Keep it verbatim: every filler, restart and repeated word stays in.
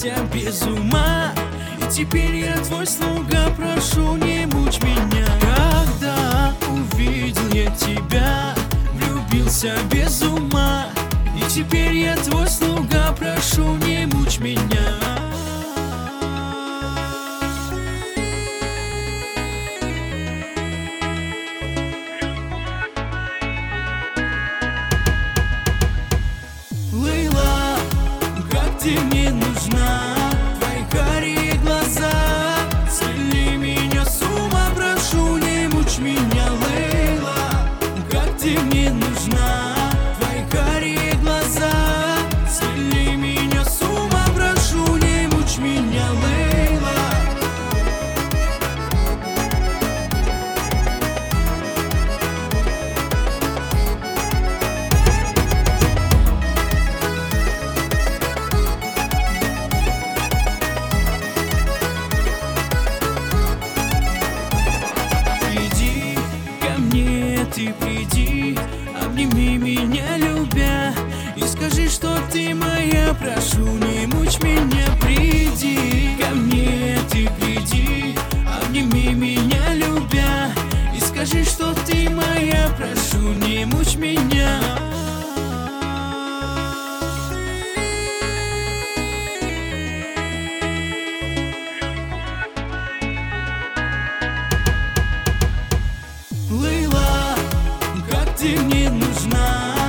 влюбился без ума. И теперь я твой слуга, прошу, не мучь меня. Когда увидел я тебя, влюбился без ума. И теперь я твой слуга, прошу, не мучь меня. Лейла, как ты мне нужна, твои карие глаза свели меня с ума, прошу, не мучь меня. Лейла, как ты мне нужна, твои карие глаза свели меня с ума, прошу, не мучь меня. Лейла. Приди ко мне, ты приди, обними меня, любя, и скажи, что ты моя, прошу, не мучь меня. Приди ко мне, ты приди, обними меня, любя, и скажи, что ты моя, прошу, не мучь меня. Лейла, как ты мне нужна,